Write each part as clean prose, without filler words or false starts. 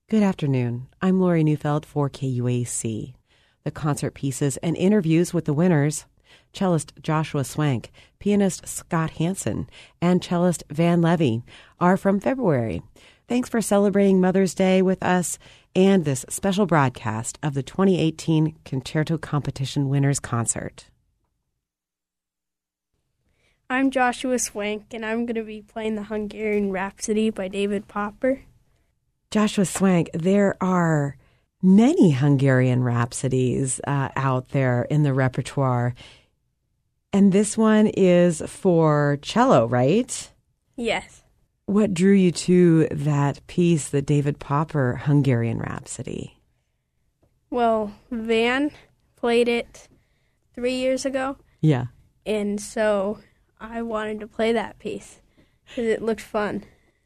Good afternoon. I'm Lori Neufeld for KUAC. The concert pieces and interviews with the winners, cellist Joshua Swank, pianist Scott Hansen, and cellist Van Levy, are from February. Thanks for celebrating Mother's Day with us and this special broadcast of the 2018 Concerto Competition Winners Concert. I'm Joshua Swank, and I'm going to be playing the Hungarian Rhapsody by David Popper. Joshua Swank, there are many Hungarian rhapsodies out there in the repertoire. And this one is for cello, right? Yes. What drew you to that piece, the David Popper Hungarian Rhapsody? Well, Van played it 3 years ago. Yeah. And so I wanted to play that piece because it looked fun.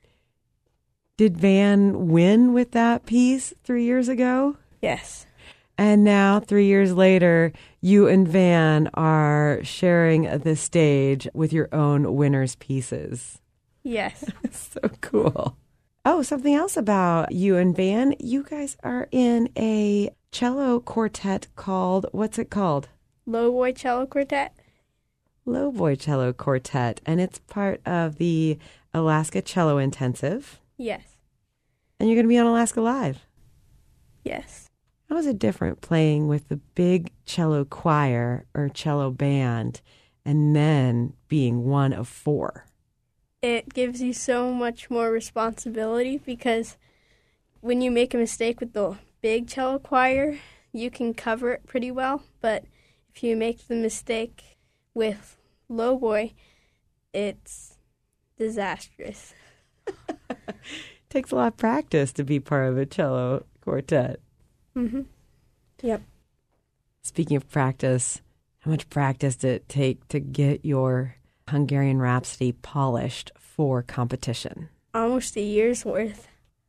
Did Van win with that piece 3 years ago? Yes. And now, 3 years later, you and Van are sharing the stage with your own winners' pieces. Yes. So cool. Oh, something else about you and Van. You guys are in a cello quartet called, what's it called? Lowboy Cello Quartet. Lowboy Cello Quartet. And it's part of the Alaska Cello Intensive. Yes. And you're going to be on Alaska Live. Yes. How is it different playing with the big cello choir or cello band and then being one of four? It gives you so much more responsibility because when you make a mistake with the big cello choir, you can cover it pretty well. But if you make the mistake with lowboy, it's disastrous. Takes a lot of practice to be part of a cello quartet. Mm-hmm. Yep. Speaking of practice, how much practice did it take to get your Hungarian Rhapsody polished for competition? Almost a year's worth.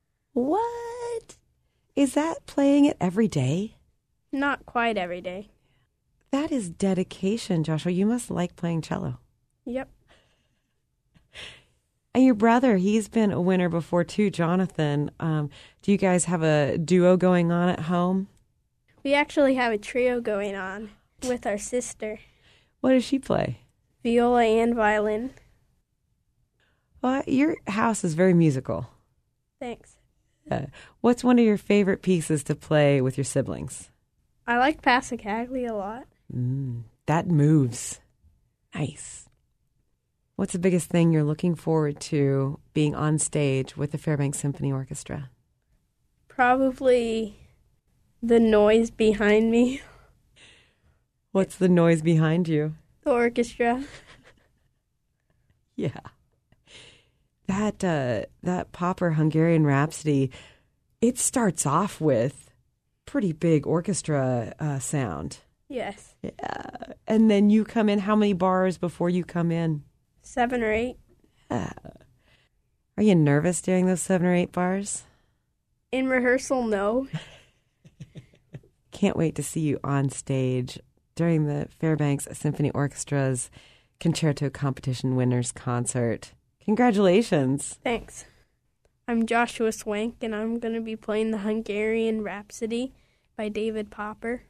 What? Is that playing it every day? Not quite every day. That is dedication, Joshua. You must like playing cello. Yep. And your brother, he's been a winner before too, Jonathan. Do you guys have a duo going on at home? We actually have a trio going on with our sister. What does she play? Viola and violin. Well, your house is very musical. Thanks. What's one of your favorite pieces to play with your siblings? I like Passacagli a lot. That moves. Nice. What's the biggest thing you're looking forward to being on stage with the Fairbanks Symphony Orchestra? Probably the noise behind me. What's the noise behind you? The orchestra. Yeah. That Popper Hungarian Rhapsody, it starts off with pretty big orchestra sound. Yes. Yeah. And then you come in, how many bars before you come in? 7 or 8. Are you nervous during those 7 or 8 bars? In rehearsal, no. Can't wait to see you on stage during the Fairbanks Symphony Orchestra's Concerto Competition Winners Concert. Congratulations. Thanks. I'm Joshua Swank, and I'm going to be playing the Hungarian Rhapsody by David Popper.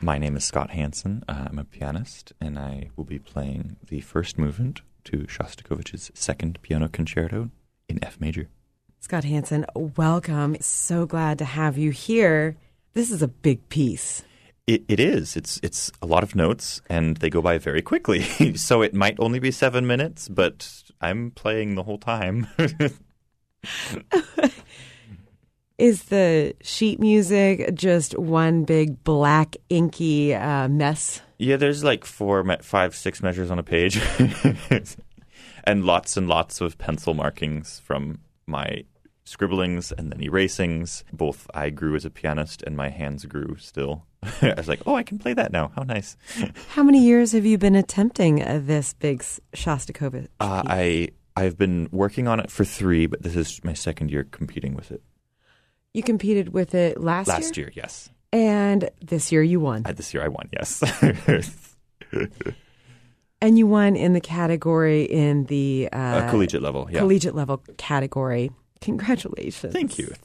My name is Scott Hansen. I'm a pianist, and I will be playing the first movement to Shostakovich's second piano concerto in F major. Scott Hansen, welcome. So glad to have you here. This is a big piece. It is. It's a lot of notes, and they go by very quickly. So it might only be 7 minutes, but I'm playing the whole time. Is the sheet music just one big black inky mess? Yeah, there's like 4, 5, 6 measures on a page. And lots of pencil markings from my scribblings and then erasings. Both I grew as a pianist and my hands grew still. I was like, oh, I can play that now. How nice. How many years have you been attempting this big Shostakovich piece? I've been working on it for 3, but this is my second year competing with it. You competed with it last year? Last year, yes. And this year you won? This year I won, yes. And you won in the category in the... collegiate level, yeah. Collegiate level category. Congratulations. Thank you.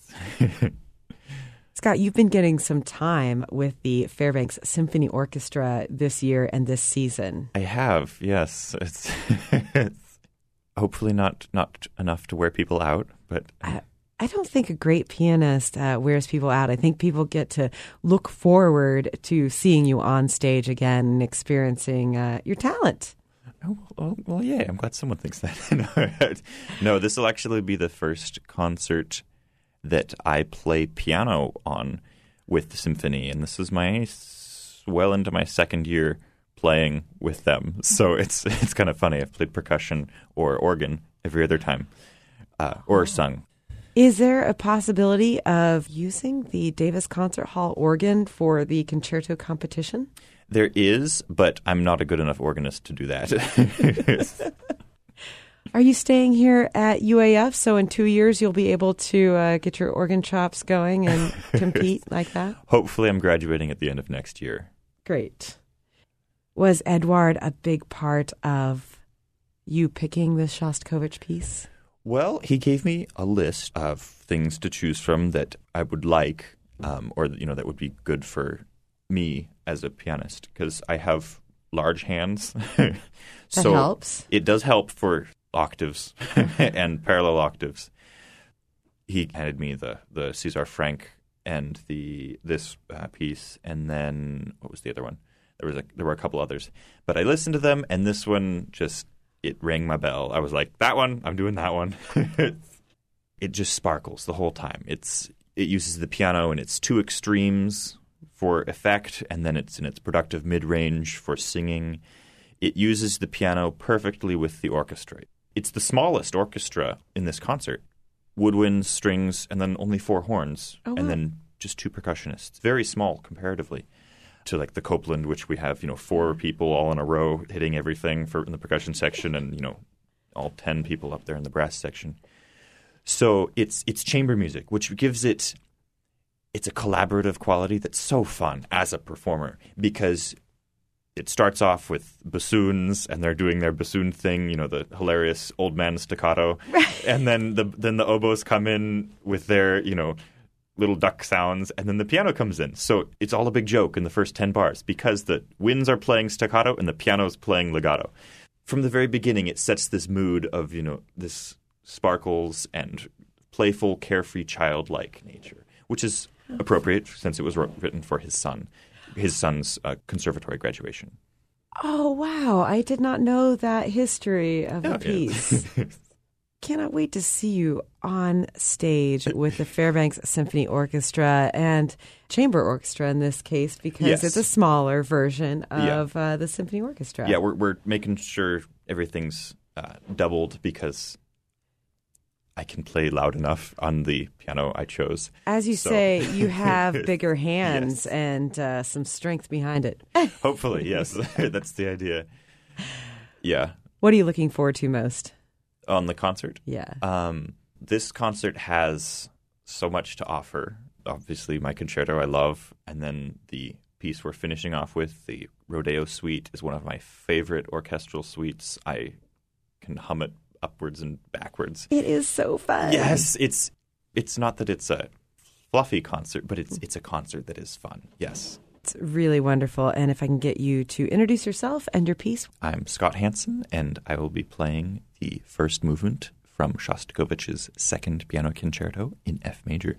Scott, you've been getting some time with the Fairbanks Symphony Orchestra this year and this season. I have, yes. It's hopefully not enough to wear people out, but... I don't think a great pianist wears people out. I think people get to look forward to seeing you on stage again and experiencing your talent. Oh, well, yeah, I'm glad someone thinks that. No, this will actually be the first concert that I play piano on with the symphony, and this is well into my second year playing with them. So it's kind of funny. I've played percussion or organ every other time, or sung. Is there a possibility of using the Davis Concert Hall organ for the concerto competition? There is, but I'm not a good enough organist to do that. Are you staying here at UAF, so in 2 years you'll be able to get your organ chops going and compete like that? Hopefully I'm graduating at the end of next year. Great. Was Edouard a big part of you picking this Shostakovich piece? Well, he gave me a list of things to choose from that I would like, or that would be good for me as a pianist, because I have large hands. That helps. It does help for octaves and parallel octaves. He handed me the César Franck and this piece, and then what was the other one? There were a couple others, but I listened to them, and this one it rang my bell. I was like, that one, I'm doing that one. It just sparkles the whole time. It uses the piano in its two extremes for effect, and then it's in its productive mid-range for singing. It uses the piano perfectly with the orchestra. It's the smallest orchestra in this concert. Woodwinds, strings, and then only 4 horns, and then just 2 percussionists. Very small comparatively to like the Copeland, which we have 4 people all in a row hitting everything in the percussion section, and all 10 people up there in the brass section. So it's chamber music, which gives it's a collaborative quality that's so fun as a performer, because it starts off with bassoons, and they're doing their bassoon thing, the hilarious old man staccato, and then the oboes come in with their little duck sounds, and then the piano comes in. So it's all a big joke in the first 10 bars, because the winds are playing staccato and the piano's playing legato. From the very beginning, it sets this mood of, this sparkles and playful, carefree, childlike nature, which is appropriate since it was written for his son's conservatory graduation. Oh, wow. I did not know that history of the piece. Cannot wait to see you on stage with the Fairbanks Symphony Orchestra and chamber orchestra in this case, because it's a smaller version of the symphony orchestra. Yeah, we're making sure everything's doubled, because I can play loud enough on the piano I chose. As you say, you have bigger hands and some strength behind it. Hopefully, yes. That's the idea. Yeah. What are you looking forward to most? On the concert? Yeah. This concert has so much to offer. Obviously, my concerto I love, and then the piece we're finishing off with, the Rodeo Suite, is one of my favorite orchestral suites. I can hum it upwards and backwards. It is so fun. Yes, it's not that it's a fluffy concert, but it's a concert that is fun. Yes. It's really wonderful. And if I can get you to introduce yourself and your piece. I'm Scott Hansen, and I will be playing the first movement from Shostakovich's Second Piano Concerto in F major.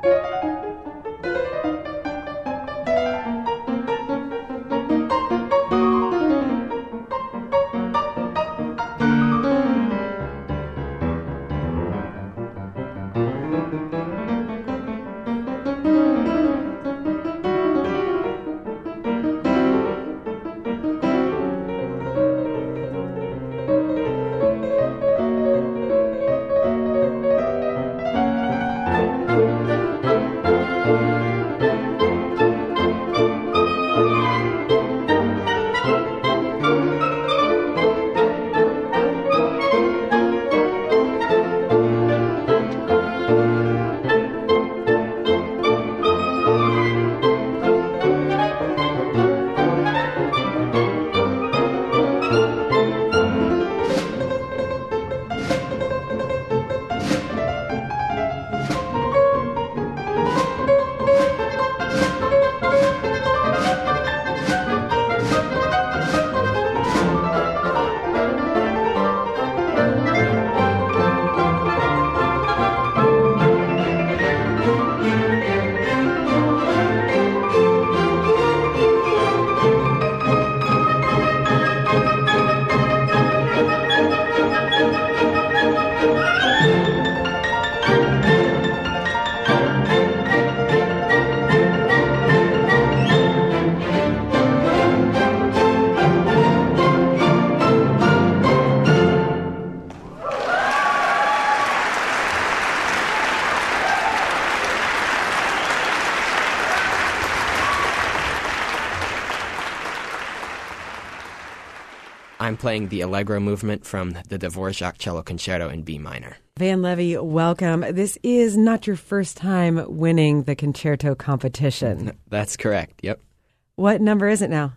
I'm playing the Allegro movement from the Dvorak Cello Concerto in B minor. Van Levy, welcome. This is not your first time winning the concerto competition. That's correct, yep. What number is it now?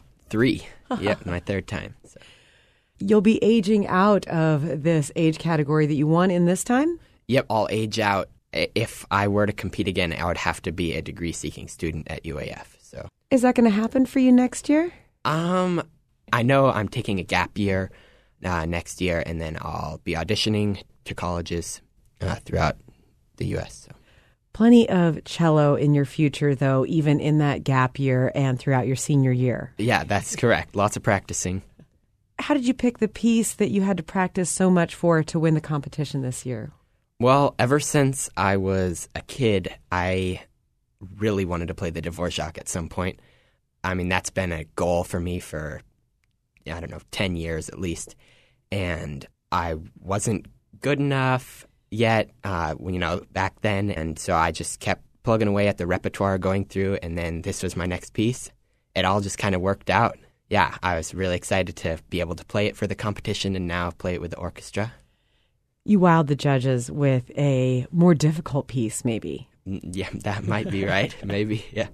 3. Yep, my third time. So. You'll be aging out of this age category that you won in this time? Yep, I'll age out. If I were to compete again, I would have to be a degree-seeking student at UAF. So, is that going to happen for you next year? I know I'm taking a gap year next year, and then I'll be auditioning to colleges throughout the U.S. So. Plenty of cello in your future, though, even in that gap year and throughout your senior year. Yeah, that's correct. Lots of practicing. How did you pick the piece that you had to practice so much for to win the competition this year? Well, ever since I was a kid, I really wanted to play the Dvorak at some point. I mean, that's been a goal for me for, 10 years at least. And I wasn't good enough yet, back then. And so I just kept plugging away at the repertoire going through. And then this was my next piece. It all just kind of worked out. Yeah, I was really excited to be able to play it for the competition and now play it with the orchestra. You wowed the judges with a more difficult piece, maybe. Yeah, that might be right. Maybe, yeah.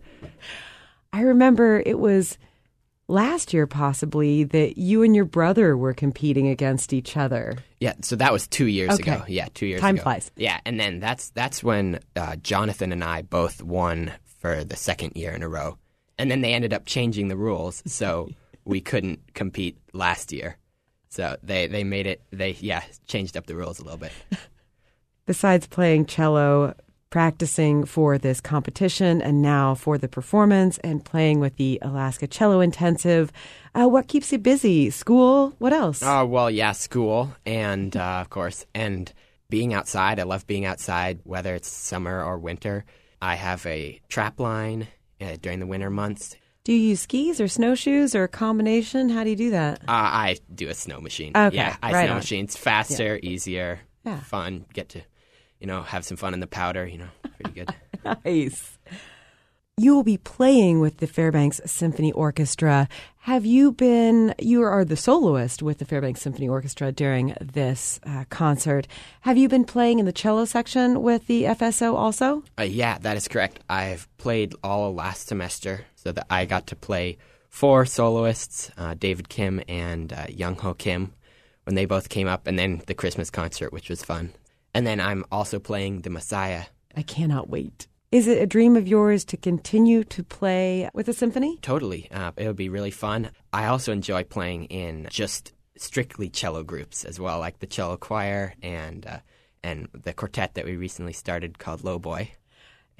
I remember it was last year, possibly, that you and your brother were competing against each other. Yeah, so that was 2 years ago. Yeah, 2 years ago. Time flies. Yeah, and then that's when Jonathan and I both won for the second year in a row. And then they ended up changing the rules, so we couldn't compete last year. So they made it, changed up the rules a little bit. Besides playing cello, practicing for this competition, and now for the performance, and playing with the Alaska Cello Intensive, what keeps you busy? School? What else? School, and of course, and being outside. I love being outside, whether it's summer or winter. I have a trap line during the winter months. Do you use skis or snowshoes or a combination? How do you do that? I do a snow machine. Okay, yeah, right snow on. machines. Faster, easier, Yeah. fun. Get to, have some fun in the powder, pretty good. Nice. You will be playing with the Fairbanks Symphony Orchestra. You are the soloist with the Fairbanks Symphony Orchestra during this concert. Have you been playing in the cello section with the FSO also? Yeah, that is correct. I've played all last semester, so that I got to play 4 soloists, David Kim and Young Ho Kim, when they both came up, and then the Christmas concert, which was fun. And then I'm also playing the Messiah. I cannot wait. Is it a dream of yours to continue to play with the symphony? Totally. It would be really fun. I also enjoy playing in just strictly cello groups as well, like the cello choir and the quartet that we recently started called Low Boy.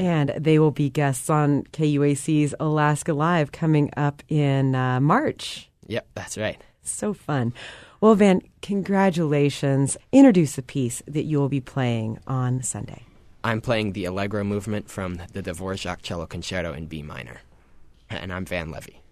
And they will be guests on KUAC's Alaska Live coming up in March. Yep, that's right. So fun. Well, Van, congratulations. Introduce the piece that you will be playing on Sunday. I'm playing the Allegro movement from the Dvorak Cello Concerto in B minor. And I'm Van Levy.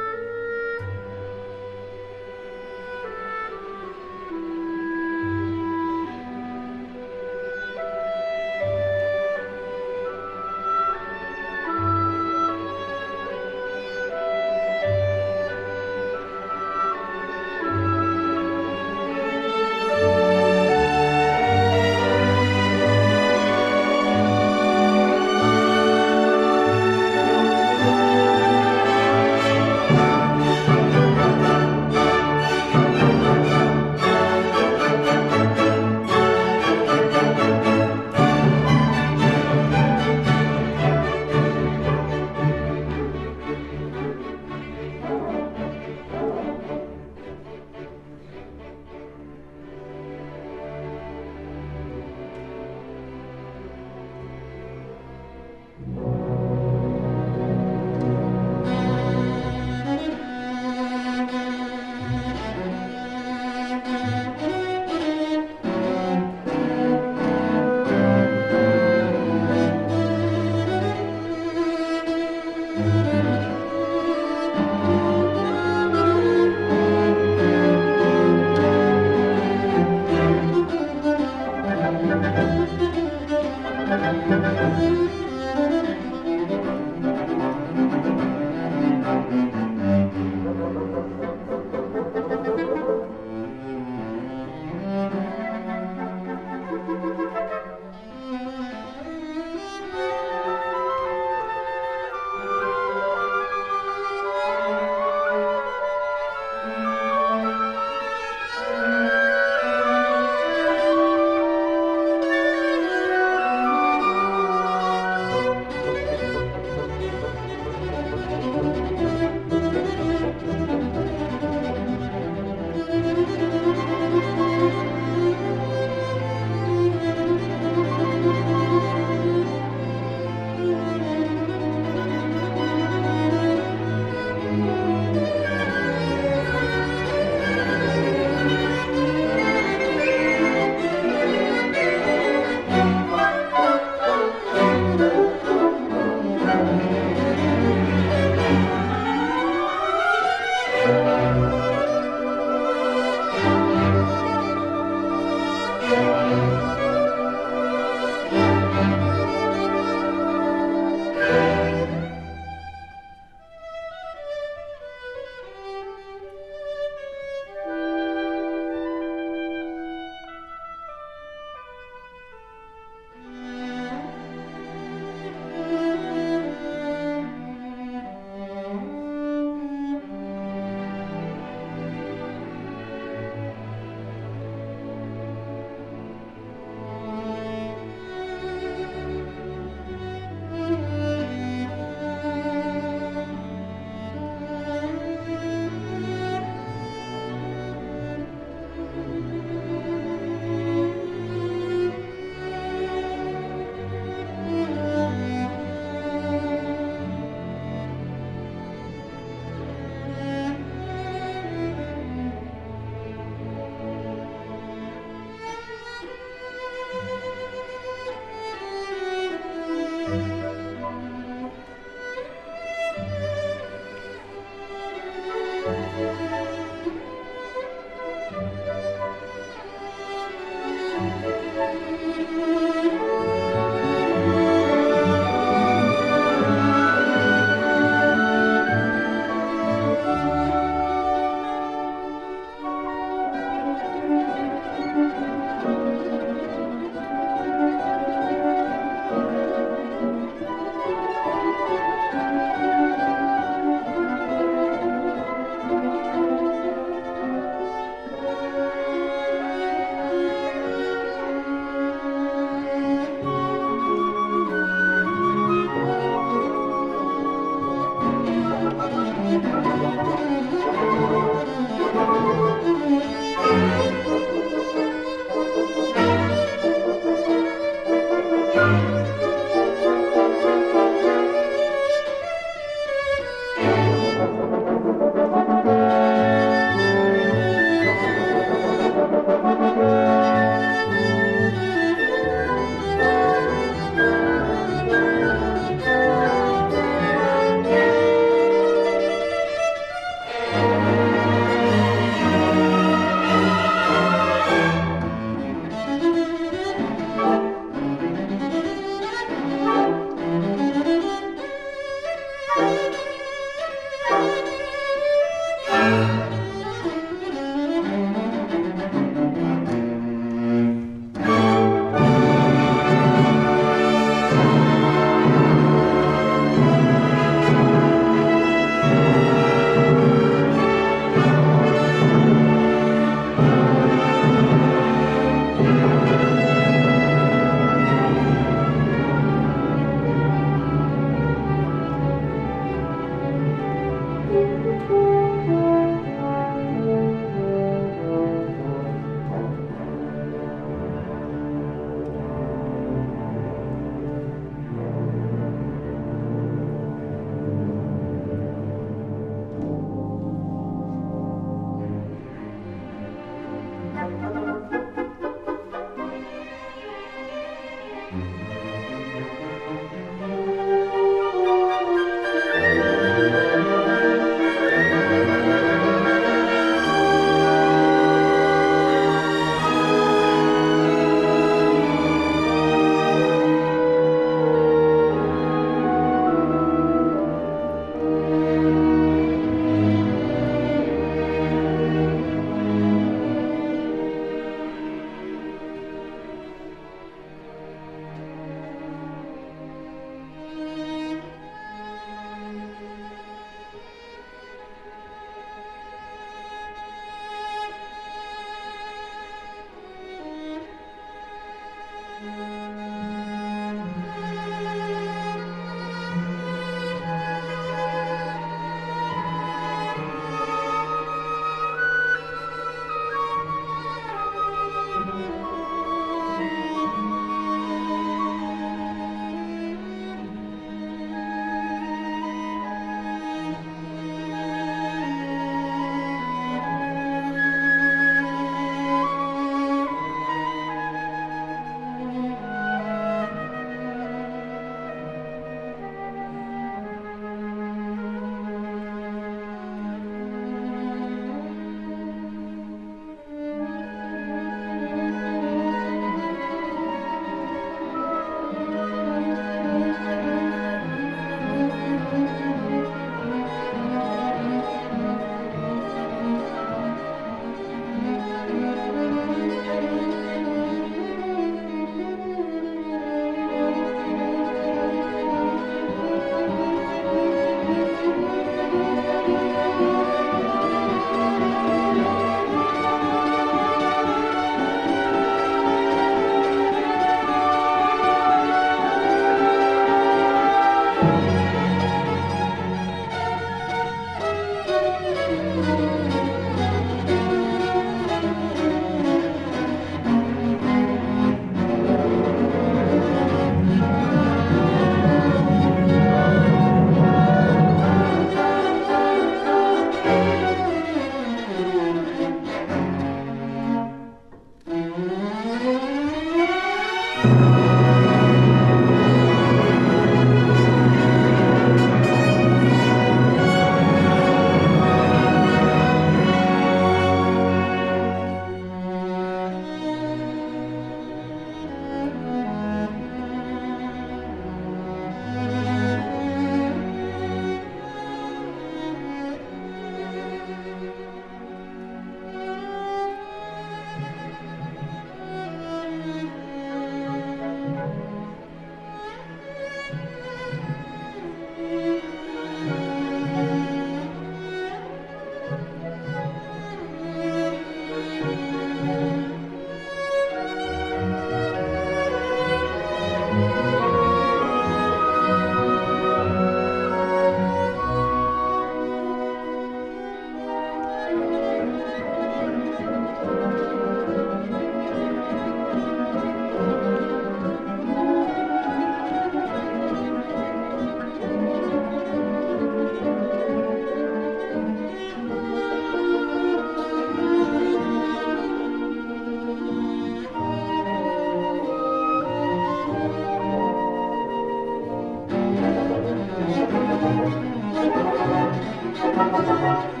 Bye.